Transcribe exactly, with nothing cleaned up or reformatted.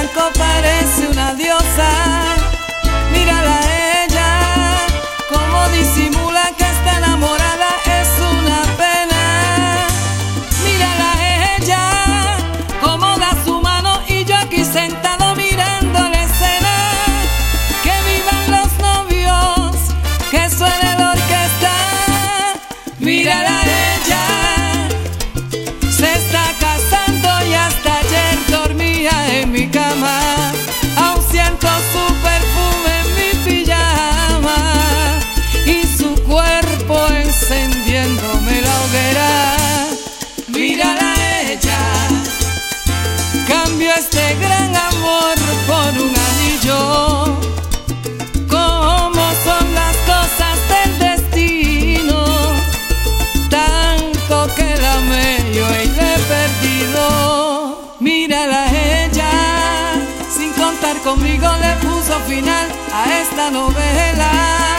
blanco parece una diosa. Mírala a ella, como disimula que está enamorada, es una pena. Mírala a ella, como da su mano y yo aquí sentado mirando la escena. Que vivan los novios, que suene la orquesta. Mírala a ella, se está casando y hasta ayer dormía en mi cama. Aún siento su perfume en mi pijama y su cuerpo encendiéndome la hoguera. Mírala a ella, cambio este gran amor por un anillo. Cómo son las cosas del destino, tanto que la amé yo y le he perdido. Mírala a ella, sin contar conmigo le puso final a esta novela.